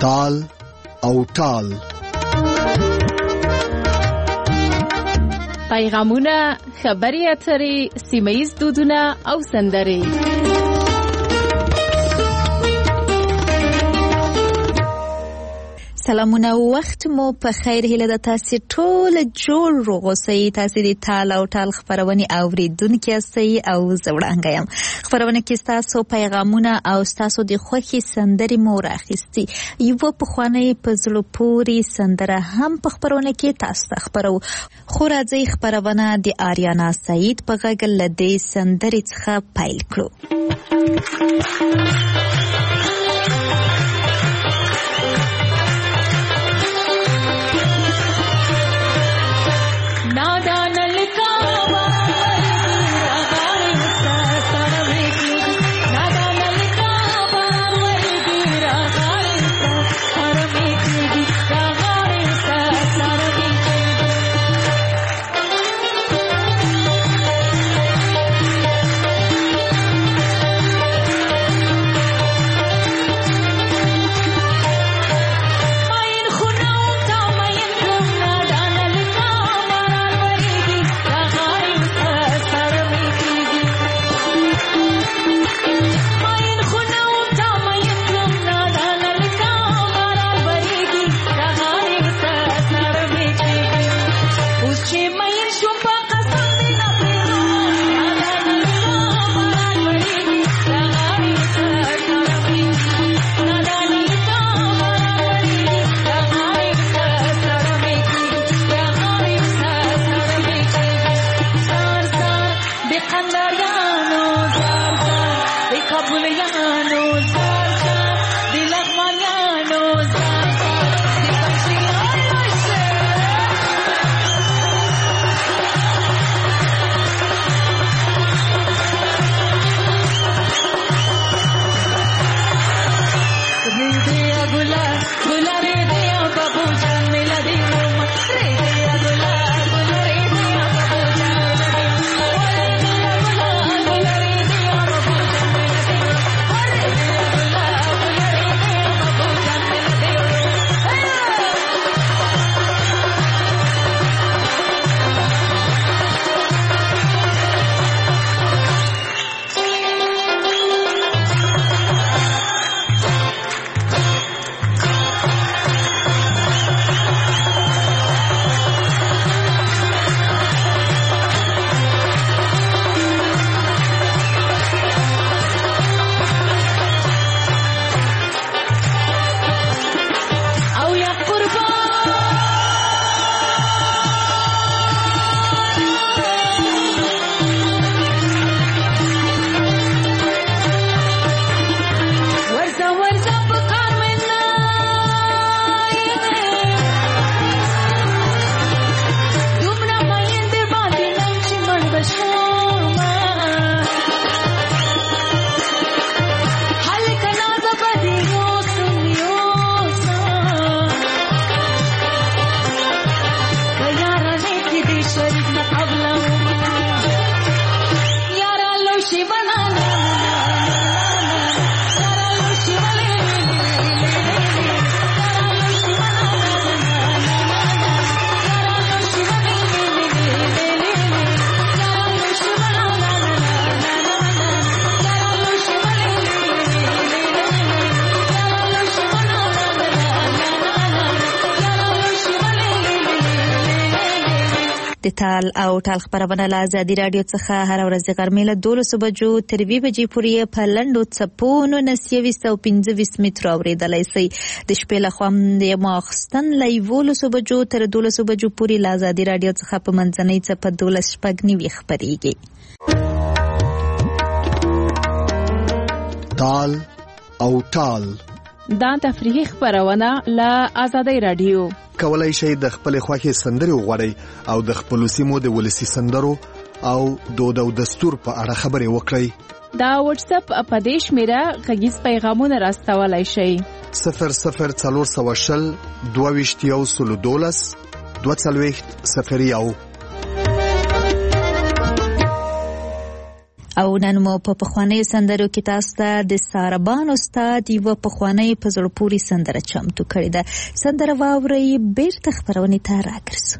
تال او ټال. پیغامونه، خبري اترې، سیمه‌ییز دودونه او سندرې. سلامونه، وخت مو په خیر. هیله ده تاسو ټول جوړ روغوسئ. تاسو د تال او ټال خبرونه اوریدونکي یاستئ او زه وړاندې یم. خبرونه کې تاسو پیغامونه او تاسو د خوښي سندرې مو راخستي. یو په خوانې په زړه پوري سندره هم په خبرونه کې تاسو ته خبرو. خو راځي خبرونه د آریانا سعید په غږ لدې سندرې څخه پیل کړو. د تال او ټال خبرونه له ازادي رادیو څخه هر ورځ غرمې له 12 بجو تر 2 بجې پورې په لنډو څپونو 925 متر اوریدلای شئ. د شپې له خوا د ماخستن له 11 بجو تر 12 بجو پورې له ازادي رادیو څخه په منځنۍ څپه 12 خبريږي. تال او ټال دا تفریحي خبرونه له ازادي رادیو. کولای شئ د خپل خوښي سندرې وغواړئ او د خپل سیمو د ولسی سندرو او دود او دستور په اړه خبرې وکړئ. دا واتس اپ اپدیش میرا غږیز پیغامونه راستولای شئ. 00420 22 22 01. او نن مو په پخوانیو سندرو کې تاسو ته د ساربان استاد یوه پخوانۍ په زړه پورې سندره چمتو کړې ده. سندره واورئ، بیرته خپرونې ته راګرځو.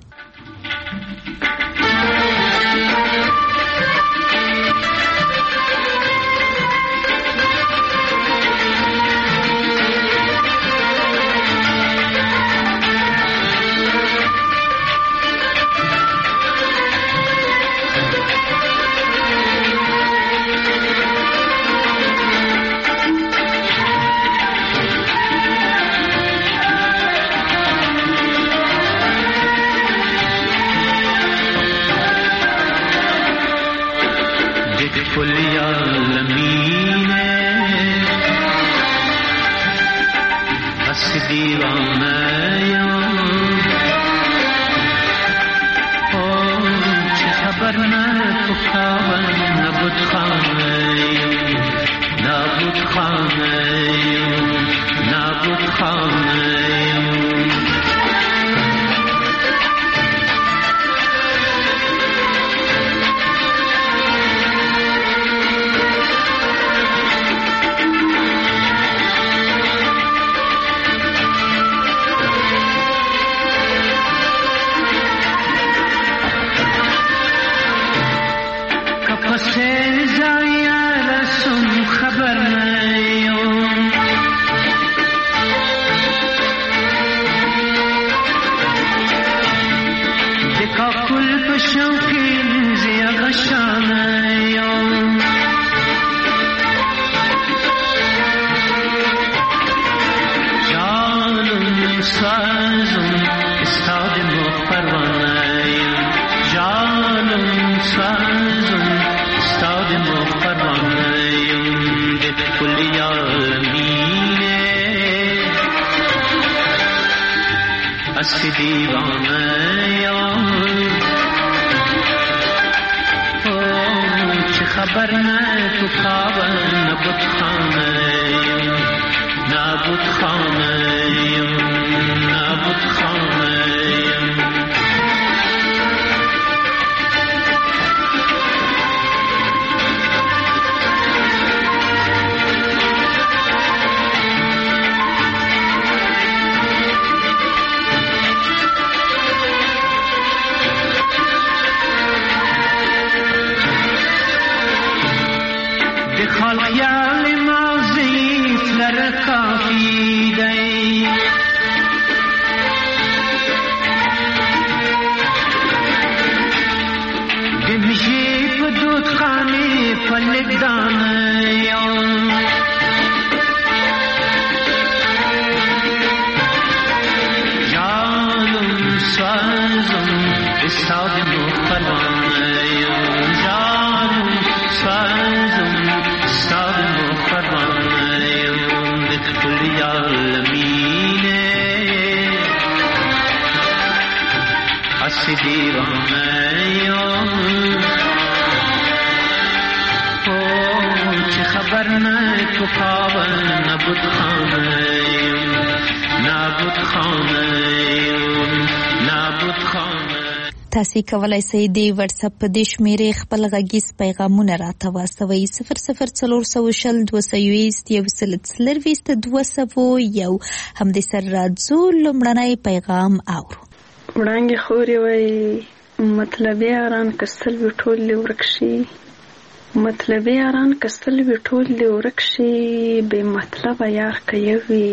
تاسو کولای شئ د واتس اپ په دې شمیرې خپل غږیز پیغامونه راته واستوئ 00420 221 هم د سر راځو لمړنی پیغام اورو. وړاندې خوري وای مطلبي اران کسل وټول ورکشي، مطلبي اران کسل وټول ورکشي، به مطلب یار کوي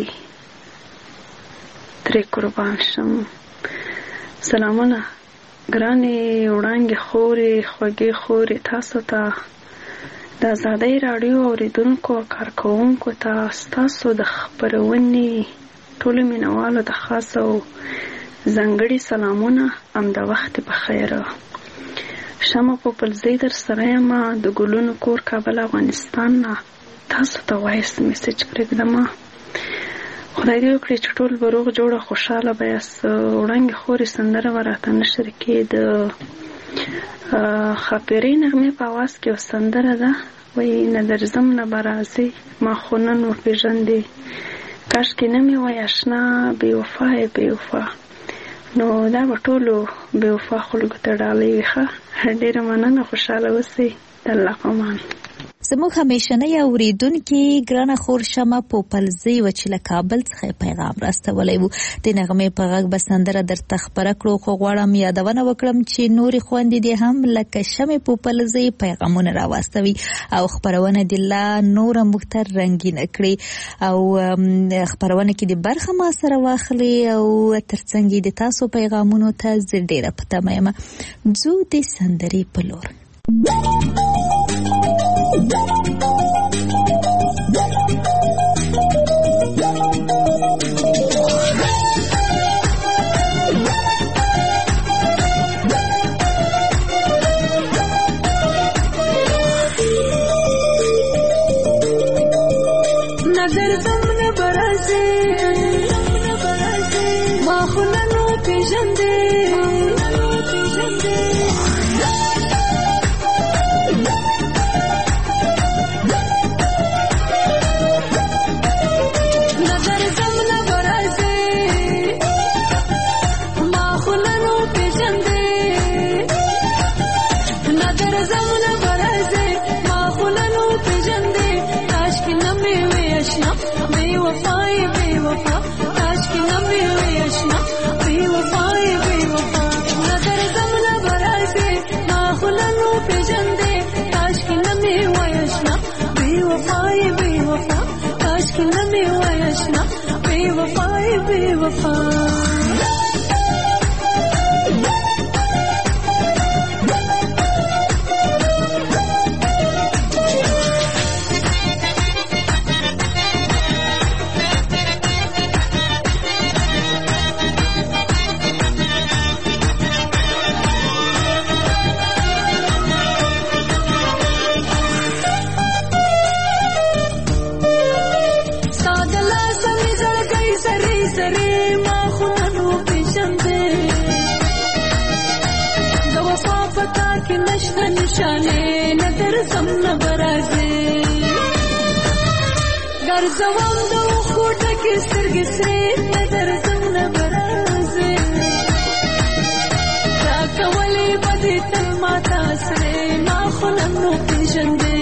ترې قربان شم. سلامونه ګرانې وړاندې خوري خوږې خوري تاسو ته د آزادۍ راډیو اوریدونکو او کارکوونکو ته ستاسو د خپرونې ټولو مینوالو د خاص او ځانګړي سلامونه. همدا وخت بخیر. شمع پوپلزی در سره یم د ګلونو کور کابل افغانستان نه تاسو ته وایس میسج پرېږدم. خدای دې وکړي چې ټول به روغ جوړه خوشحاله به یاست. وړاندې خورې سندره به راته نشر کړي. د خاپیرۍ نغمې په اواز کې یو سندره ده، وایي نه درځم نه به راځې ما خو نن وپېژندې، کاشکې نه مې وایي اشنا بې وفا یې بې وفا. نو دا به ټولو بې وفا خلکو ته ډالۍ وي. ښه ډېره مننه، خوشحاله اوسئ. د الله په امان. زموږ همیشنی اوریدونکي ګرانه خور شمه پوپلزی و چې له کابل څخه پیغام راستولی و. د نغمې په غږ به سندره درته خپره کړو، خو غواړم یادونه وکړم چې نورې خویندې دې هم لکه شمې پوپلزی پیغامونه راواستوي او خپرونه دې لا نوره موږ ته رنګینه کړي او خپرونه کې دې برخه ما سره واخلي او ترڅنګ د تاسو پیغامونو ته زه ډېره په تمه یم. ځو د سندرې په لور. نظر زمن برازه ما خلنو پیژنده زوام دو خوټه کې سترګې سرې نظر زمنه برازه تا کولې بدې تل ماته سرې ما خو نن نو پیژندې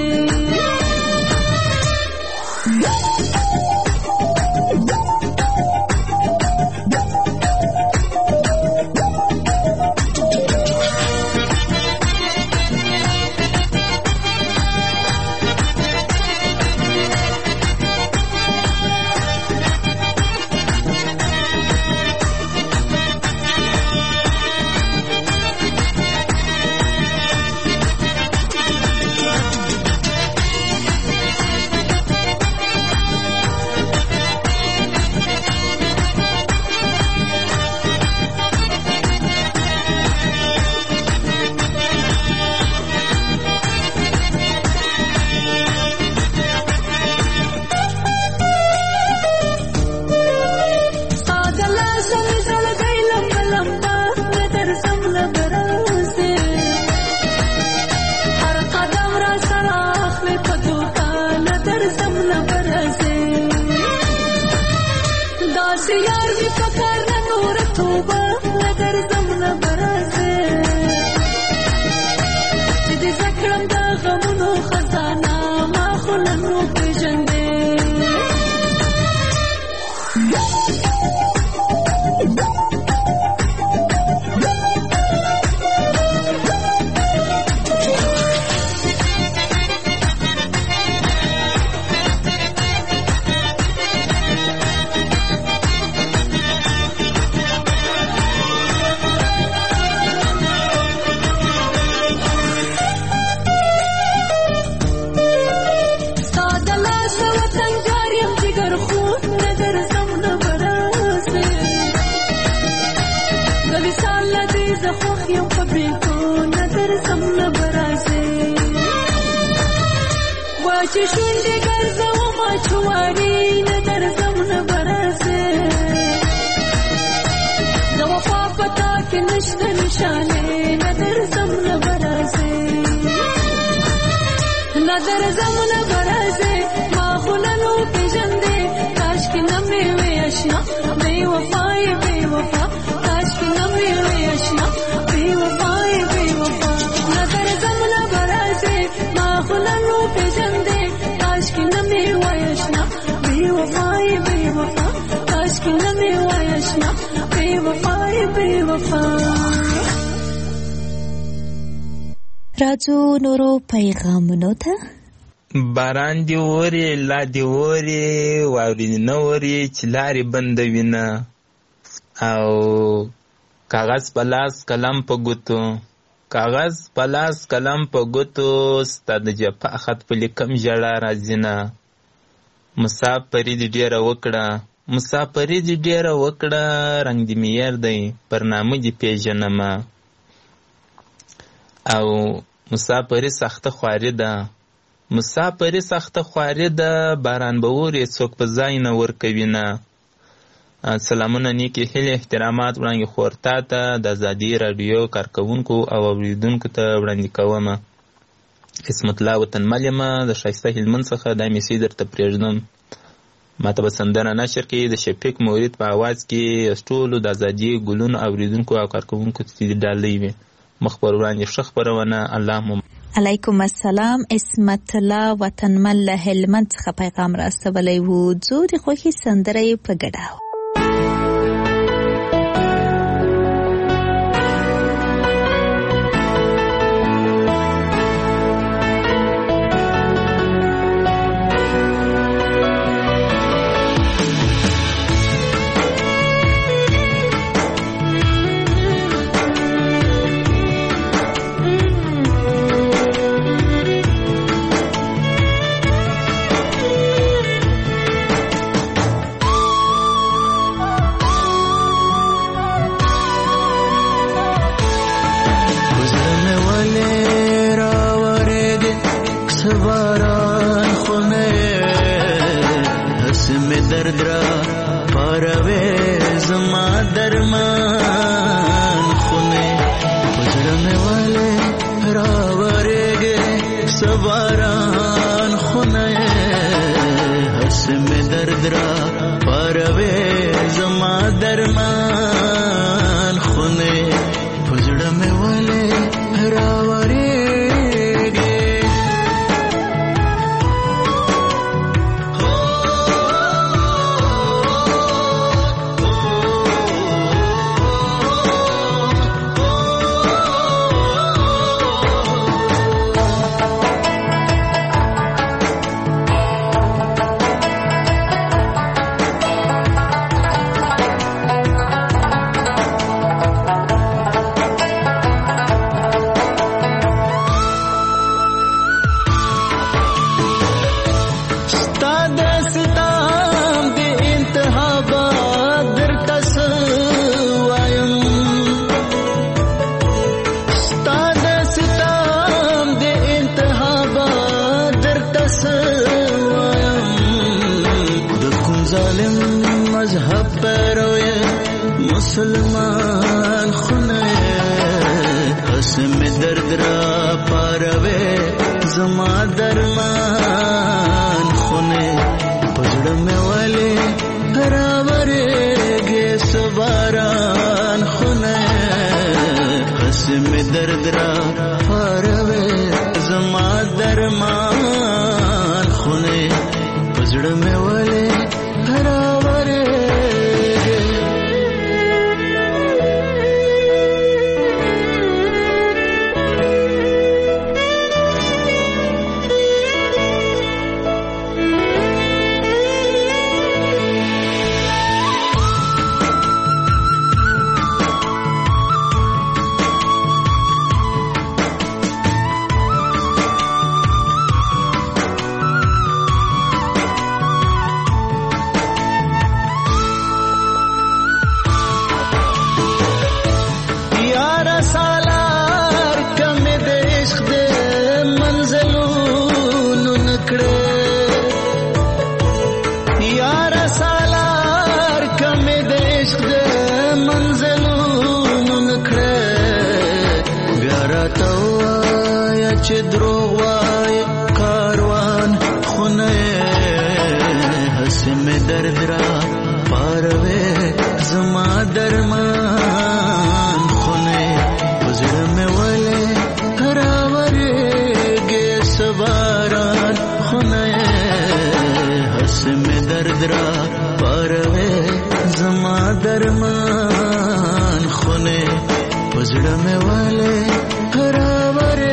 چې شونډې ګرځوم چواري نه درځم نه برازه د وفا پتا کې نشته نشانه نه درځم نه برازه نه درځم نه برازه ما خو نن پیژندې کاش کې نه مې وې آشنا بې وفای بې وفا کاش کې نه مې وې آشنا بې وفای بې وفا نه درځم نه برازه وفای بی وفا کاش کې نه مې وای اشنا بی وفای بی وفا راځو نورو پیغامونو ته. باران دی وری لا دی وری واوري نه وری چې لارې بندوي نه او کاغذ پلاس کلم په ګوتو کاغذ پلاس کلم په ګوتو ستا د جفا خط په لیکم ژړا راځي نه مسافري دې ډېره وکړه مسافري دې ډېره وکړه رنګ دې مې یار دی پر نامه دې پېژنمه او مسافري سخته خواري ده مسافري سخته خواري ده باران به اوري څوک په ځای نه ورکوي نه سلامونه نیکې هیلې احترامات وړاندې خورتا ته د ازادي راډیو کارکوونکو او اوریدونکو ته وړاندې کومه اسمت الله وطنمل یم د ښایسته هلمند څخه دا میسج درته پرېږدم ماته به سندره نشر کې د شفیق مورید په اواز کې ټولو د ازادي ګلونو اوریدونکو او کارکوونکو ته ډالۍ وي مخ پر وړاندې ښه خپرونه اللهم علیکم السلام. اسمت الله وطنمل له هلمند څخه پیغام راستولی و. ځو د خوښې سندره یې په ګډه بدرا پاروے زما درمان خونے پزڑا میں والے هراوره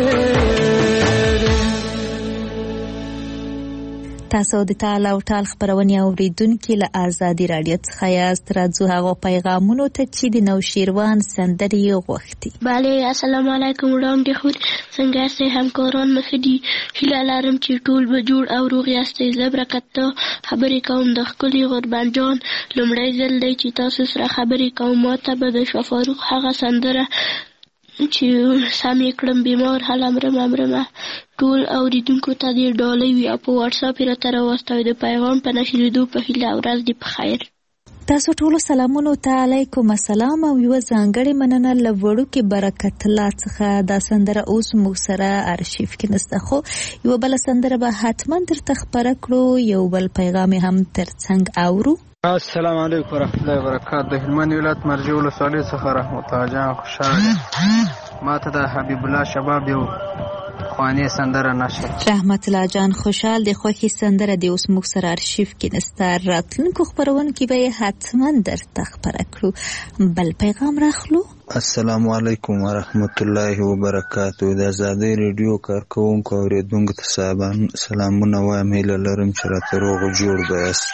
تاسو د ټال او ټال خبرونه اوریدونکو له آزادي رادیو څخه یاست. راځو هغه پیغامونو ته چې د نوشیروان سندرې غوښتي. بله السلام علیکم وړاندې خو څنګه یاستئ همکاران مخې دي هیله لرم چې ټول به جوړ او روغ یاستئ. زه برکت خبرې کوم د ښکلي غربان جان. لومړی ځل دی چې تاسو سره خبرې کوم. ما ته به د شفاروق هغه سندره چې سم یې کړم بیمار هله مرمه ټول اوریدونکو ته دې ډالۍ وي او په واټساپ یې راته راواستوئ. د پیغام په نشریدو په هیله ورځ دې په خیر. تاسو ټولو سلامونو ته علیکم السلام او یو ځانګړې مننه له وړوکې برکت الله څخه. دا سندره اوس موږ سره ارشیف کې نسته خو یو بل سندره به حتما درته خبره کړو. یو بل پیغام هم ترڅنګ اورو. السلام علیکم ورحمۃ اللہ وبرکاتہ. د هلمند ولایت مرجع ولسوالۍ څخه رحمت الله جان خوشاله ما ته د حبیب الله شباب یو خواني سندره نشر. رحمت الله جان خوشحال د خوښي سندره دی اوس موږ سره ارشیف کې نسته. راتلونکو خبرونه کې به حتما درته خبره کړو. بل پیغام راخلو. السلام علیکم ورحمت الله وبرکاتہ. د آزادۍ ریډیو کارکونکو اوریدونکو ته سلامونه وایم. هیله لرم چې راته روغ جوړ بیاست.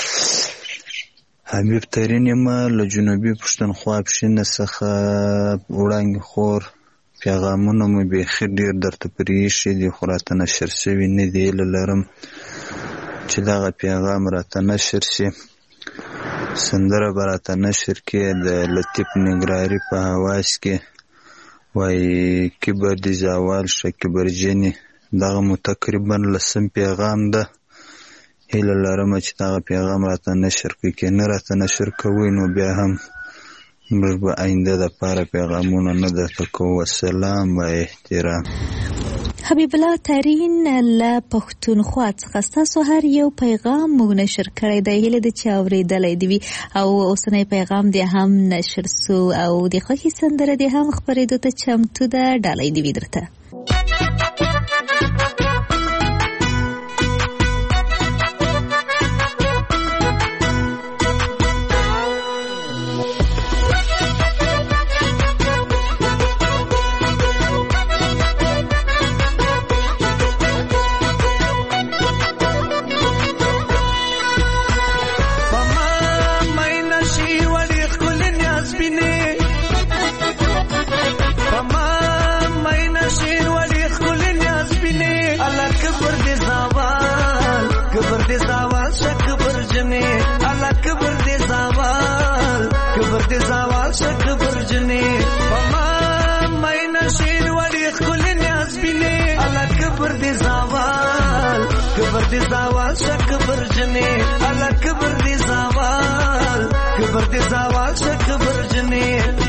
حبیب ترین ما له جنوبي پښتونخوا پښینه څخه وړاندې خور پیغامونه مو بیخي ډېر درته پرېښي دي خو راته نشر شوي نه دي. هیله لرم چې دغه پیغام راته نشر شي. سندره به راته نشر کې د لطیف نګراري په حواس کې وایي کبر دې زوال شه کبرجنې. دغه مو تقریبا لسم پیغام ده. هیله لرم چې دغه پیغام راته نشر کړي. که نه راته نشر کوئ نو بیا هم موږ به آینده دپاره پیغامونه نه درته کوو. السلام و احترام. حبیب الله ترین له پښتونخوا څخه ستاسو هر یو پیغام موږ نشر کړی دی. هیله ده چې اورېدلی دې وي او اوسنی پیغام دې هم نشر سو او د خوښې سندره دې هم خپرېدو ته چمتو ده. ډالۍ دې وي درته. زوال شک برجنی الله کبر دی زوال کبر دی زوال شک برجنی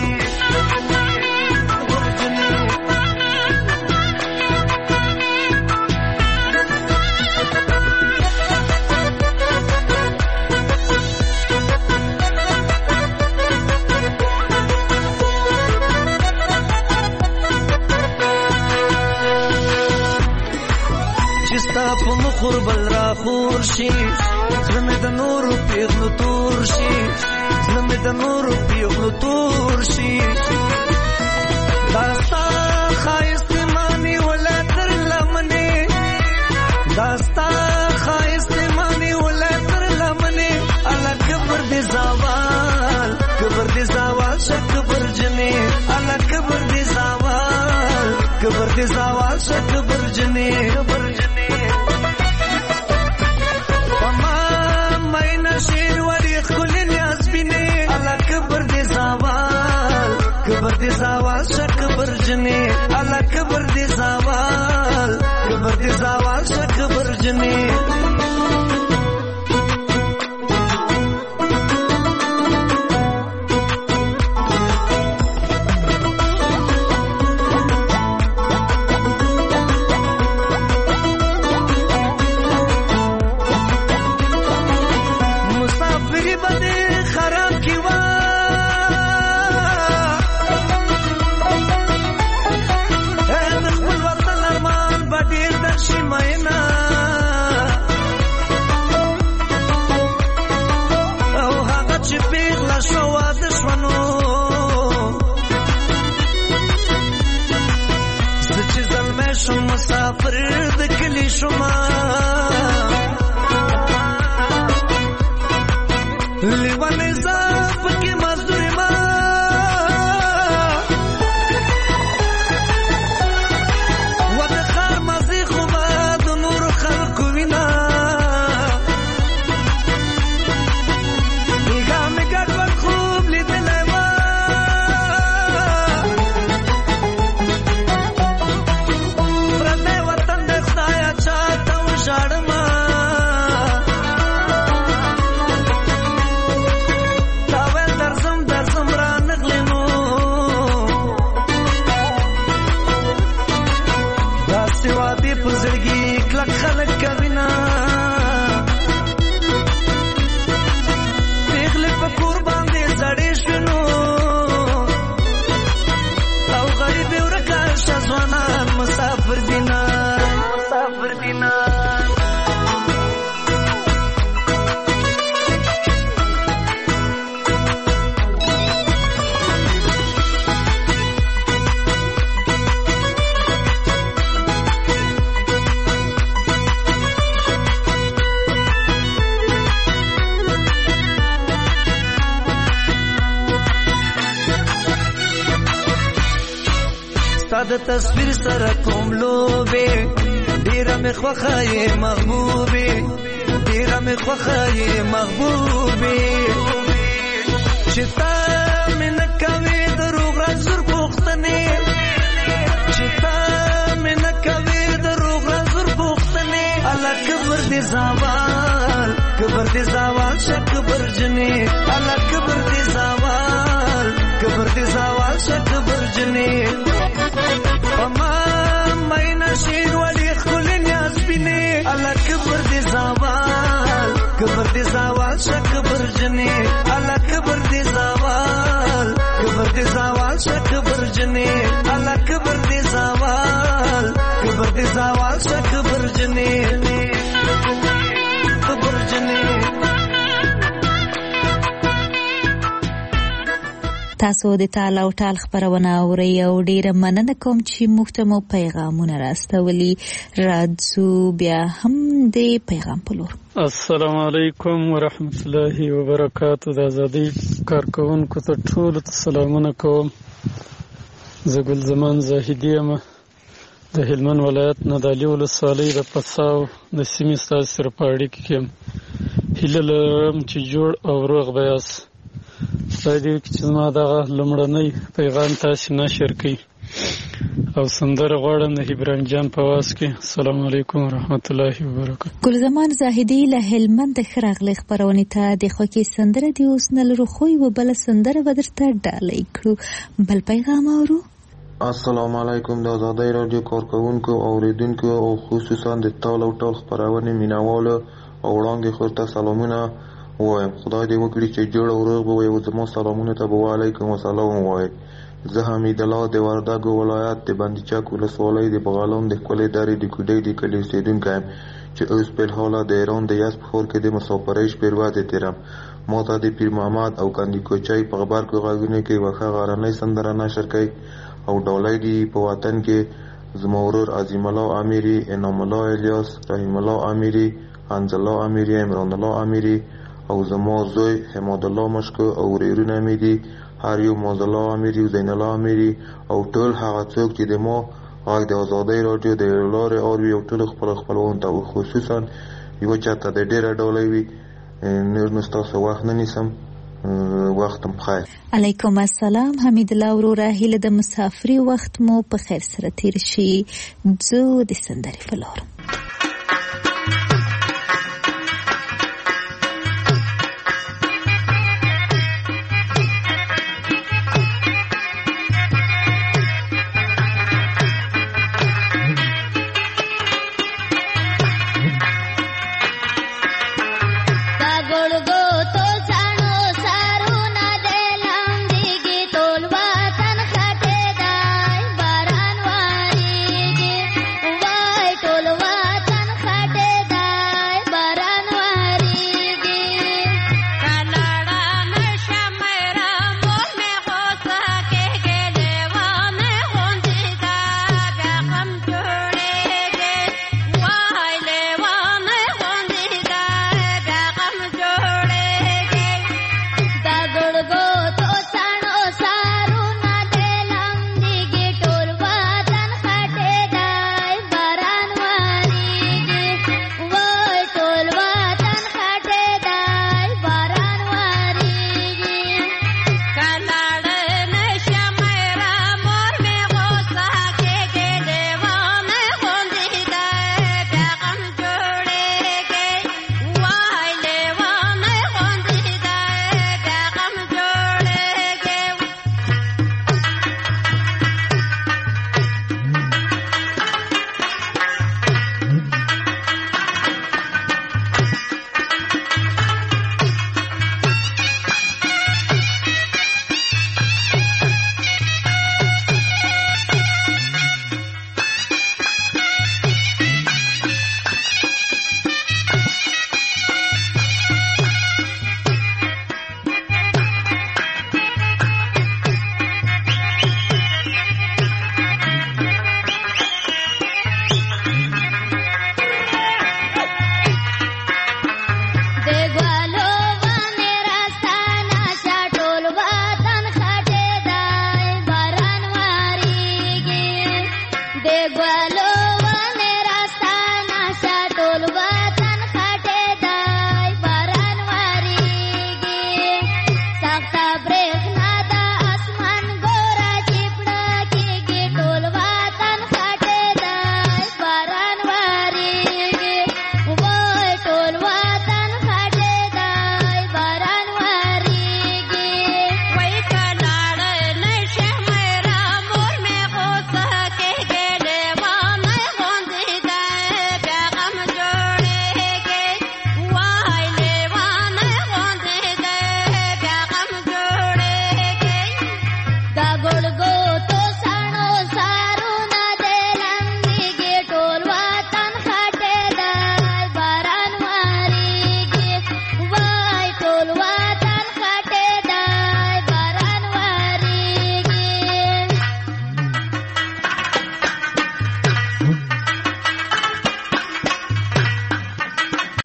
قربل را خور شي زمه د نور پیغلو تور شي زمه د نور پیغلو تور شي داستا خایست مانی ولا تر لمنه داستا خایست مانی ولا تر لمنه الله کبر دي زوال شک برجنه الله کبر دي زوال شک برجنه زوال شک برجنی الله کبر دی زوال شک برجنی مسافری بده خراب کیوا مسافر د کلی شما لیوانې زاپ کې مزدوري ما وده خار مزي خو ما د نور خلکو وینا میګا میګا ټول خوب لیدلی ما پردی وطن د خدایه چاته وژاړمه زړګي کلک خلک کوینا پیغلې په کور باندې زړې شنو او غریب ورکه شځوانان مسافر دینا د تصویر سره کوم لوبه ډیره مې خوښه یې محبوبې ډیره مې خوښه یې محبوبې چې تا مې نه کوې دروغ راز زر پوښتنې چې تا مې نه کوې دروغ راز زر پوښتنې الله کبر دې زوال شه کبر جنې الله کبر دې زوال شه کبر جنې اما مینا شیر ولی خل نیاز بینه الله کبر دی زوال شه کبر جنې الله کبر دی زوال شه کبر جنې الله کبر دی زوال شه کبر جنې کبر جنې تاسو د تال او ټال خبرونه اورئ او ډیره مننه کوم چې موږ ته مو پیغامونه راستولي راځو بیا هم د پیغام په لور. السلام علیکم ورحمت الله وبرکاته. د ازادۍ کارکوونکو ته ټولو ته سلامونه کوم. زه ګل زمان زاهدي یم د هلمند ولایت نه د علي ولسوالۍ د پساو د سیمې ستاسو سره په اړیکه کې یم. هیله لرم چې جوړ او روغ به یاست. خدای دې وکړي چې زما دغه لومړنی پیغام تاسې نشر کړي او سندره غواړم د ابراهیم جان په واز کې. السلام علیکم ورحمت الله وبرکاته. ګلزمان زاهدي له هلمند ښه راغلی خپرونې ته د خوښې سندره دې اوس نه لرو خو یوه بله سندره به درته ډالۍ کړو. بل پیغام اورو. السلام علیکم د ازادۍ راډیو کارکوونکو اوریدونکو او خصوصا د تال او ټال خپرونې مینوالو او وړاندې خور ته سلامونه وایم. خدای دې وکړي چې جوړ او روغ به وي او زما سلامونه ته به وعلیکم السلام ووایي. زه حمید الله د وردګو ولایت د بندیچک ولسوالۍ د بغلان د ښکلې درې د کوډۍ د کلي اوسېدونکی یم چې اوس فلحاله د ایران د یزد په ښار کې د مسافرۍ شپې ورځې تېرم. ما ته د پیر محمد او کندي کوچۍ په غبرګو غږونو کې یوه ښه غرنۍ سندره نشر کوي او ډالۍ دي په وطن کې زما ورور عظیم الله امیري، انعام الله الیاس، رحیم الله امیري، حنظل الله امیري، عمران الله امیري او زما زوی حماد الله مشکو او ورورونه مې دي هر یو معاذ الله امیري او زین الله امیري او ټول هغه څوک چې د ما غږ د ازادۍ راډیو د لارې اوري او ټولو خپلوانو ته خصوصا یوه چاته د ډېره ډالۍ وي. نور نو ستاسو وخت نه نیسم. وختم بخیر. علیکم السلام. حمید الله وروره هیله د مسافري وخت مو په خیر سره تیر شي. ځو د سندرې په لور. Tolwa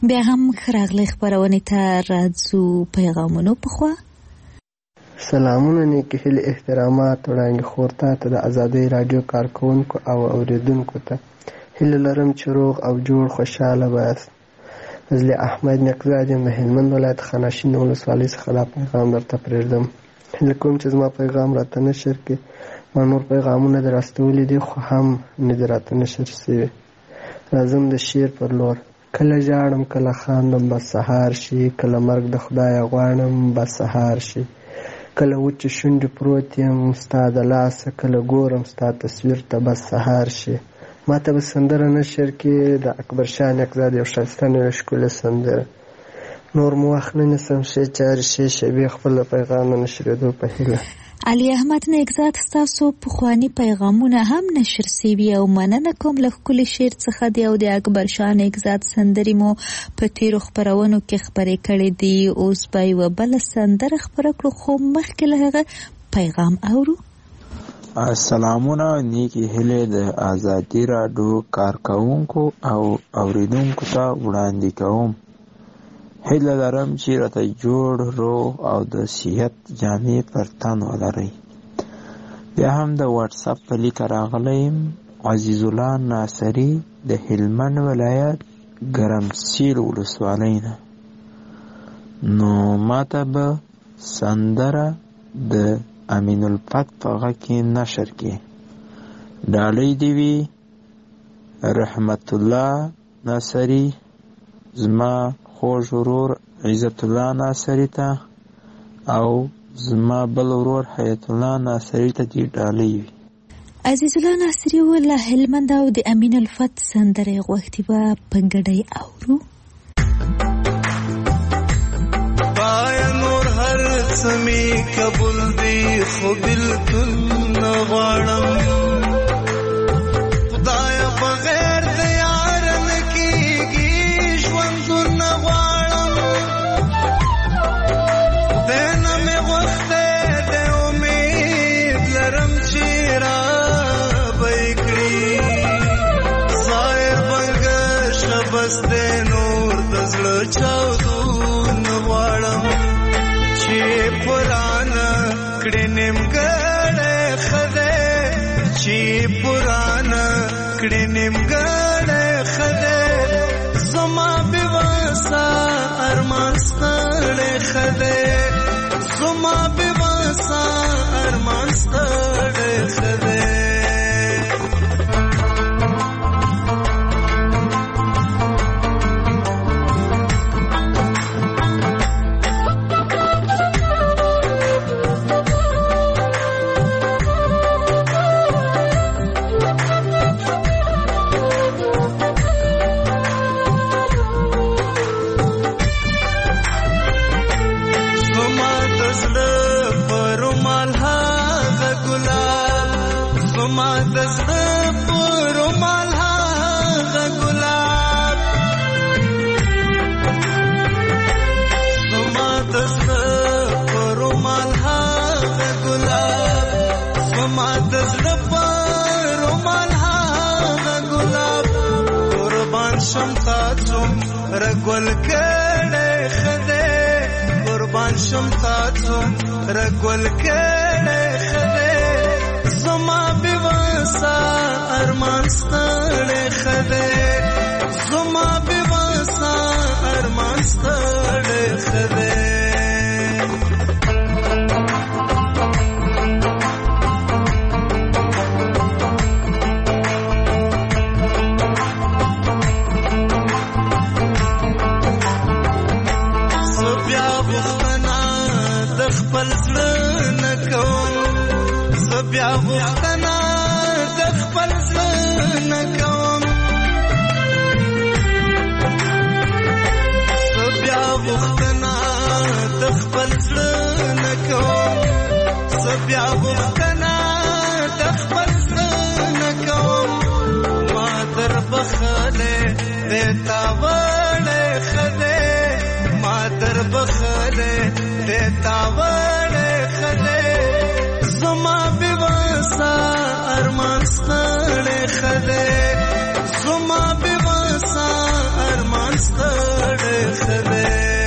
بیا هم راغلی خبرونه ته راځو پیغامونو په خوا. سلامونه نیکی هیله احترامات وړاندې خورتا ته د ازادۍ رادیو کارکونکو او اوریدونکو ته هیله لرم چې روغ او جوړ خوشاله باشئ. فضل احمد نقزاد یم د هلمند ولایت خاناشین ولسوالۍ څخه دا پیغام درته پرېږدم. هیله کوم چې زما پیغام راته نشر کړي. ما نور پیغامونه در استولي دي خو هم نه دي راته نشر شوي. راځم د شعر پر لور. کله ژاړم کله خاندم بس سهار شي، کله مرګ د خدایه غواړم بس سهار شي، کله وچې شونډې پروت یم ستا د لاسه، کله ګورم ستا تصویر ته بس سهار شي. ما ته به سندره نشر کې د اکبر شاه نقزاد یو ښایسته نوې ښکلې سندره. نور مو وخت نه نیسم، ښې چارې ښې شېبې خپل پیغام د نشرېدو په هیله. علي احمد نقزاد ستاسو پخواني پیغامونه هم نشر سوي او مننه کوم له ښکلي شعر څخه دی او د اکبر شاه نقزاد سندرې مو په تیرو خپرونو کې خپرې کړې دي. اوس به یوه بله سندره خپره کړو خو مخکې له هغه پیغام اورو. سلامونه نیکی هیلې د ازادي راډیو کارکوونکو او اوریدونکو ته وړاندې کوم. هیله لرم چې راته جوړ روغ او د صحت جامې پر تن ولرئ. بیا هم د واتس اپ په لیکه راغلی یم. عزیز الله ناصري د هلمند ولایت ګرمسیر ولسوالۍ نه. نو ماته به سندره د امین الفت په غږ کې نشر کې ډالۍ دې وي رحمت الله ناصري زما خوږ ورور عزت الله ناصري ته او زما بل ورور حیات الله ناصري ته دې ډالۍ وي. عزیز الله ناصري وله هلمند او د امین الفت سندرې غوښتي به په ګډۍ اورو. پایا نور هر سمی قبول دی خو بلکل نغواړم خدایا بغیر د یار نه کیږي ژوند نغواړم خدای نه مې وخت د امید لرم چې را بېکړي ظاهر بنګه شبس د نور د زړه چاودون غواړم چې پرانا کړي نیمګړې خدای چې پرانا کړي نیمګړې خدای زما بېواسه ارمان ستړی خدای زما بېواسه ارمان ستړی خدای. رګول کړه خدای قربان شم تاسو رګول کړه خدای زما بېواسه ارمان ستړی خدای زما بېواسه ارمان ستړی خدای. بیا غوښتنه د خپل زړه نه کوم بیا غوښتنه د خپل زړه نه کوم بیا غوښتنه د خپل زړه نه کوم ما در بخله دیتا وړې خدای ما در بخله دیتا وړې خدای زما بېواسه ارمان ستړی خدای زما بېواسه ارمان ستړی خدای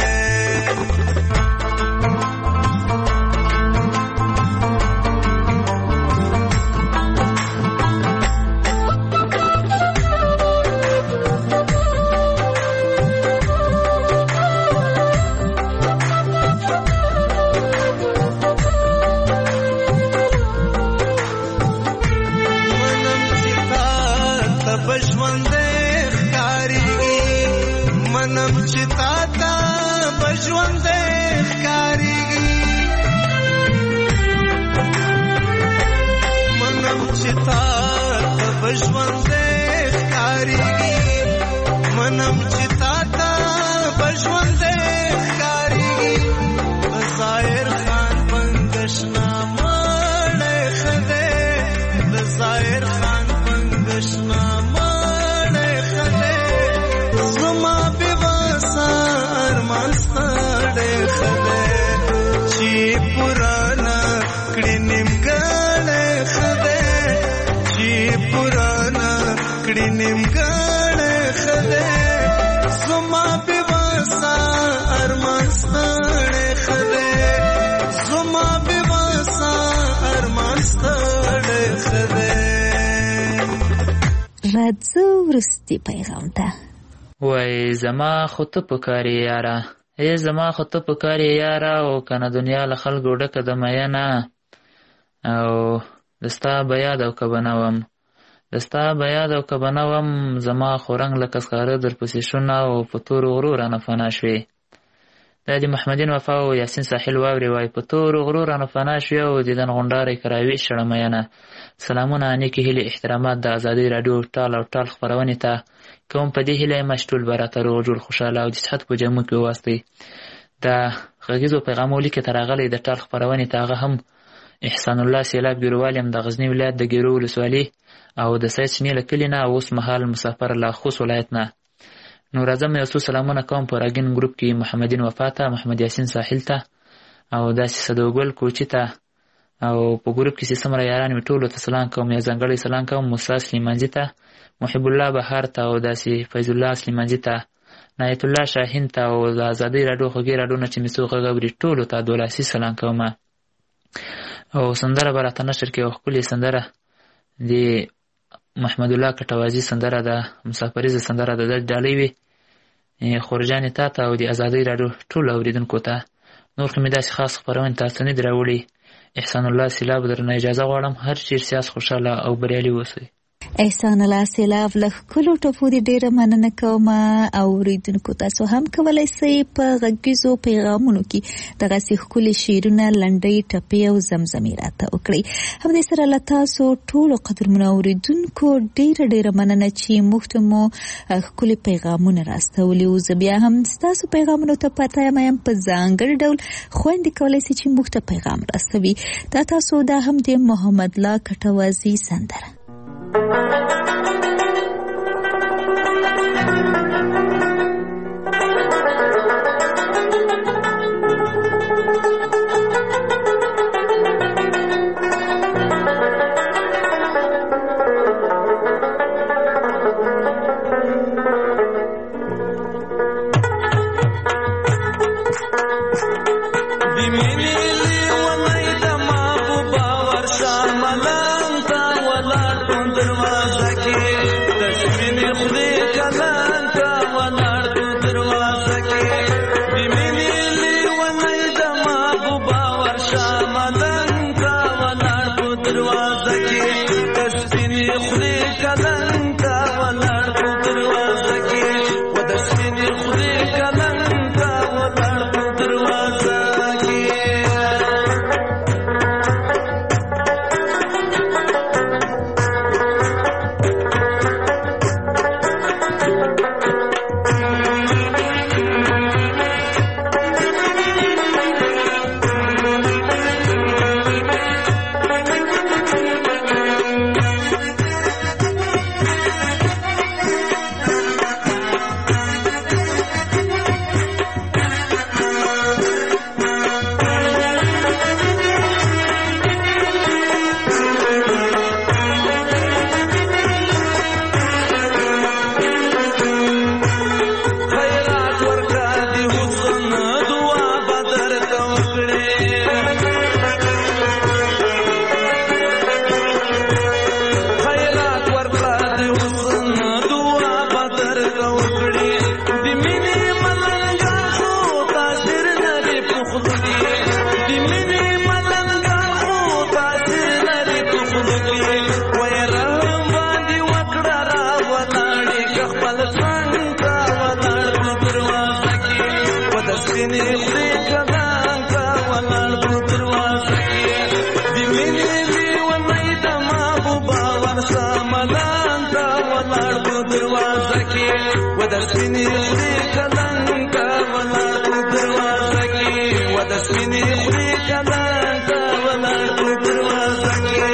راځو وروستي پیغام ته. وای زما خو ته پکارې یاره، ای زما خو ته پکارې یاره، او کنه دنیا له خلکو ډکه د میینه، او دستا به یاد او که به نه وم، دستا به یاد او که به نه وم، زما خو رنګ لکه سکاره درپسې شونه او په تورو غرو رانه فنا شوې. دا د محمدین وفا او یاسین ساحل واوري وای په تورو غرو رانه فنا شوې او دیدن غونډارې کراوي شړه میینه. سلامونه، نیکې هیلې، احترامات د ازادۍ راډیو ټال او ټال خپرونې ته کوم. په دې هیله یم چې ټول به راته روغ جوړ خوشحاله او د صحت په جامو کې وواستئ. د غږیزو پیغامو لیکې ته راغلی د ټال خپرونې ته هغه هم احسان الله سیلاب ګیروال یم د غزني ولایت د ګیرو ولسوالي او د سید سنې له کلي نه، اوس مهال مسافر له خوست ولایت نه. نو راځم یو څو سلامونه کوم په راګین ګروپ کې محمدین وفا ته، محمد یاسین ساحل ته او داسې صدوګل کوچي ته، او په ګروپ کې چې څومره یاران مې ټولو ته سلام کوم. یو ځانګړی سلام کوم موسی سلیمانجي ته، محب الله بهار ته او داسې فیض الله سلیمانجي ته، نایت الله شاهین ته او د ازادۍ راډیو خوږې راډیو نه چې مې څو غږ اوري ټولو ته دولاسي سلام کوم. او سندره به راته نشر کړي، او ښکلې سندره د محمد الله کټوازي سندره ده، مسافریزه سندره ده، د ډالۍ وي خورجانې تا ته او د ازادۍ راډیو ټولو اورېدونکو ته. نور خو مې داسې خاص خپرونې تاسو نه دي راوړي. احسان الله سیلاب درنه اجازه غواړم، هر چیرې سیاس خوشحاله او بریالي اوسئ. احسان الله سیلاب له ښکلو ټپو دې ډېره مننه کوم. اورېدونکو تاسو هم کولی سئ په غږیزو پیغامونو کې دغسې ښکلي شعرونه، لنډۍ، ټپې او زمزمې راته وکړئ. همدې سره له تاسو ټولو قدرمنو اورېدونکو ډېره مننه چې موږ ته مو ښکلي پیغامونه راستولي وو. زه بیا هم ستاسو پیغامونو ته پته یم په ځانګړي ډول خویندې کولی سي چې موږ ته پیغام راستوي. دا هم د محمد الله کټوازي سندره. دروازه سپینې خولې کلان کا ولاړ په دروازه کې د مینې لیونی د محبوبه ورسه ملان کا ولاړ په دروازه کې و د سپینې خولې کلان کا ولاړ په دروازه کې و د سپینې خولې کلان کا ولاړ په دروازه کې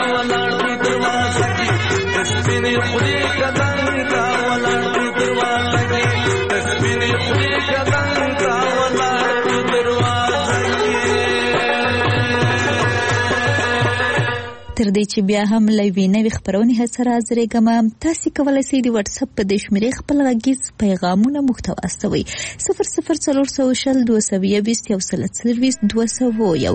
خدای کدن کا ولر دروازه تر دې چې بیا هم له یوې نوې خپرونې هڅه راځرېږم تاسې کولی شئ د وټساپ په دې شمېرې خپل غږیز پیغامونه موږ ته واستوئ 00420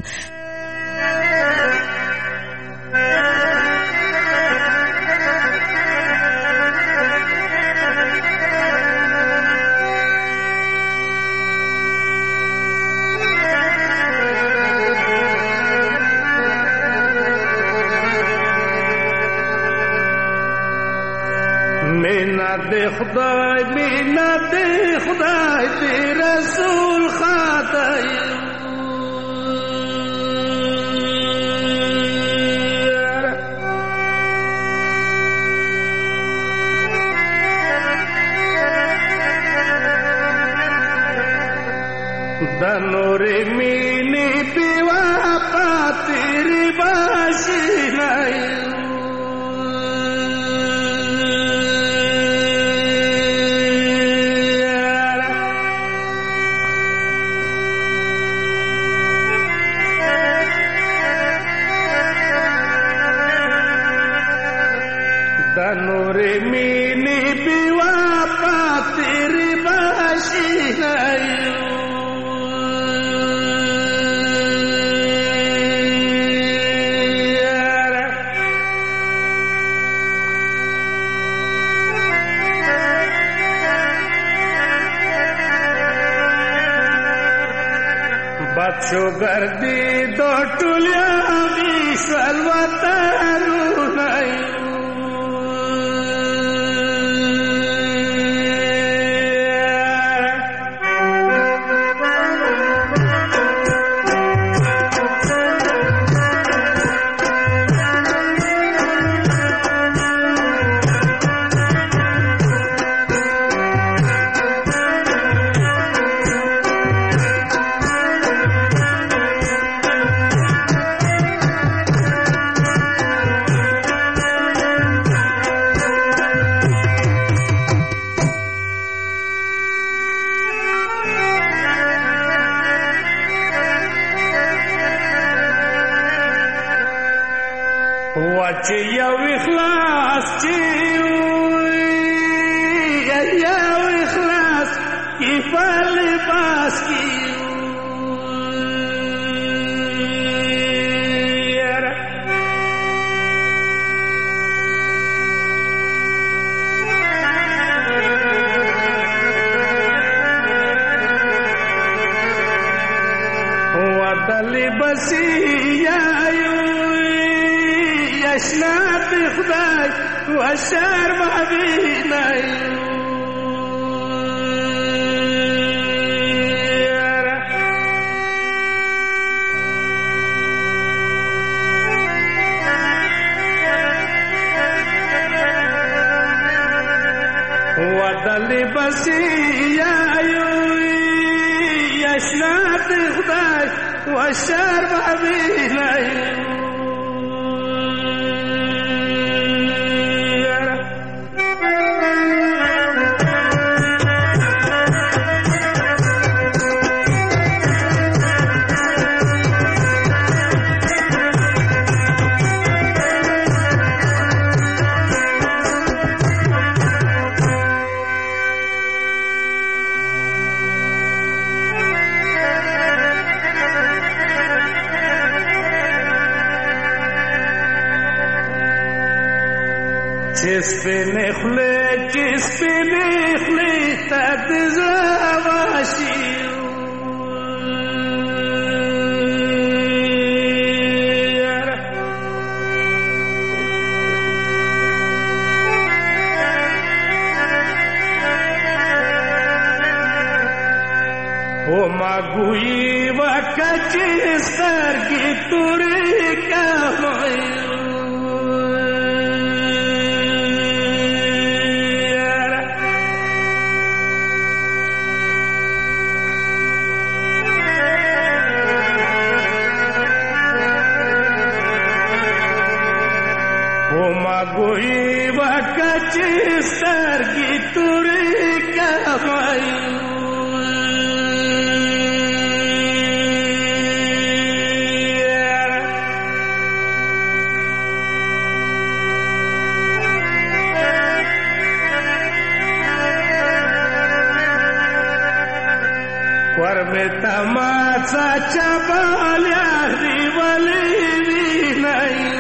خدای مینت خدای دی رسول خاطر د نور مینی دیوا خاطر باشي نه گردی دو ټولیا ویشل وطنونه ورمه تماڅه چبال یاري ولې نه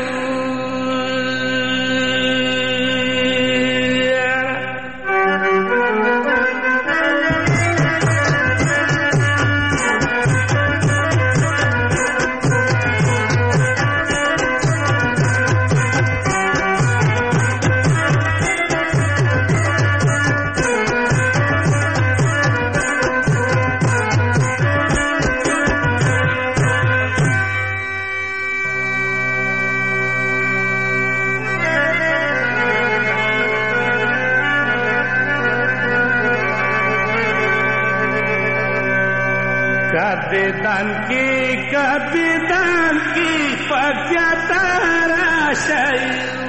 کپیدان کی پکیا تارا شای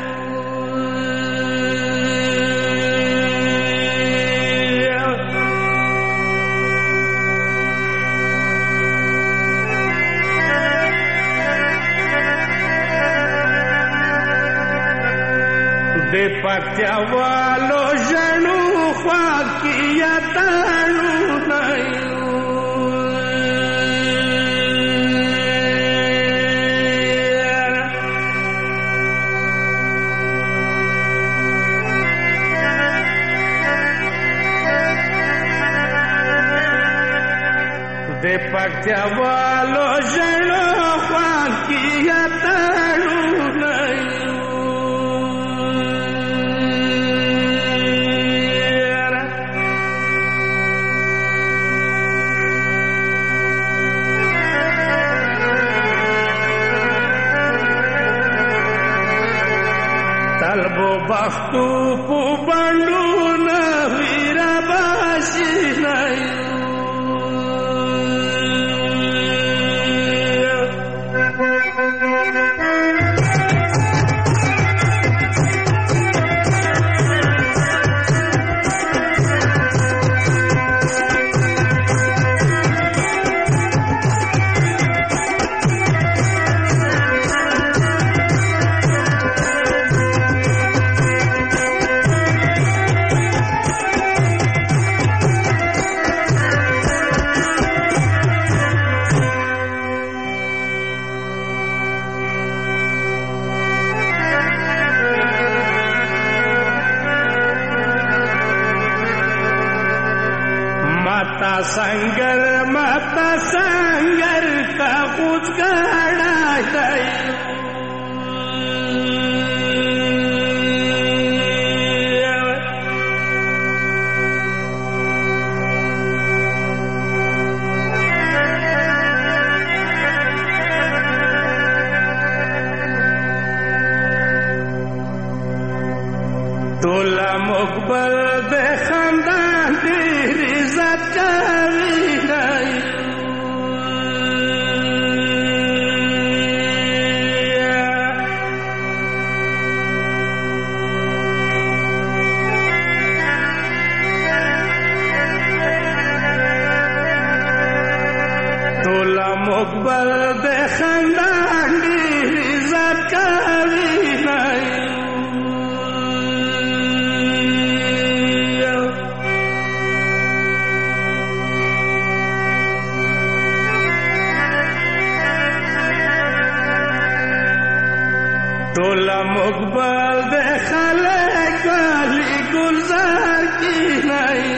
دے پکیا والو جنو خواکیا تارو نای پکتیا والو جنو خوان کیا تارو نیو طلبو بختو پو بندو نویرا باشی نیو माता संगर का कुछ गाड़ा गई तोला मुकबल दे खानदान तेरी इज्जत कभी नहीं तोला मुकबल दे खानदान तेरी इज्जत कभी नहीं तोला मुकबल दे खाले काली गुलजार की नहीं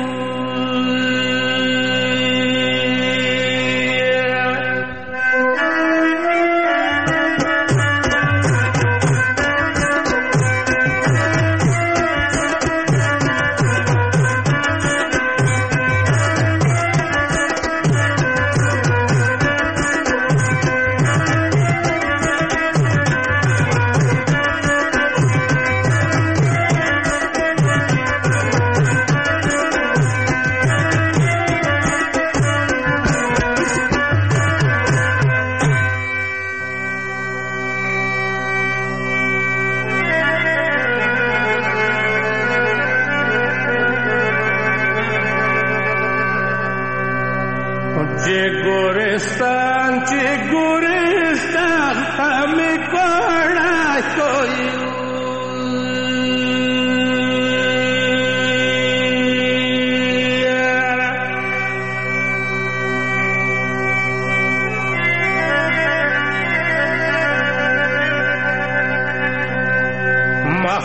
गुरिस्तान हमें कोड़ा कोई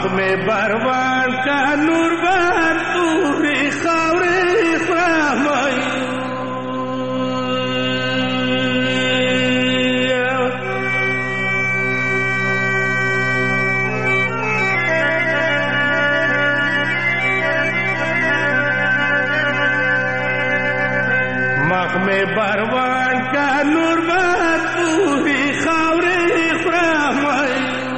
مې بروان کا نور بار تورې خاورې خرامای مخ مې بروان کا نور بار تورې خاورې خرامای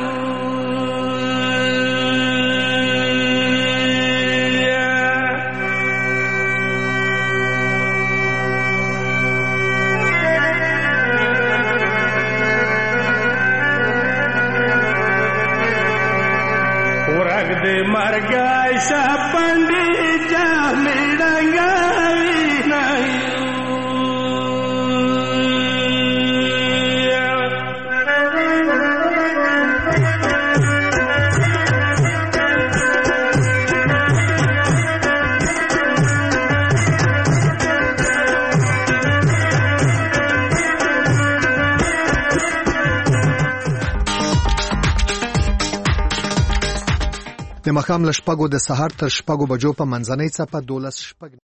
مرګای شپندې جامې ډنګاوي نای د ماښام له 6 د سهار تر 6 بجو په منځنۍ څپه 12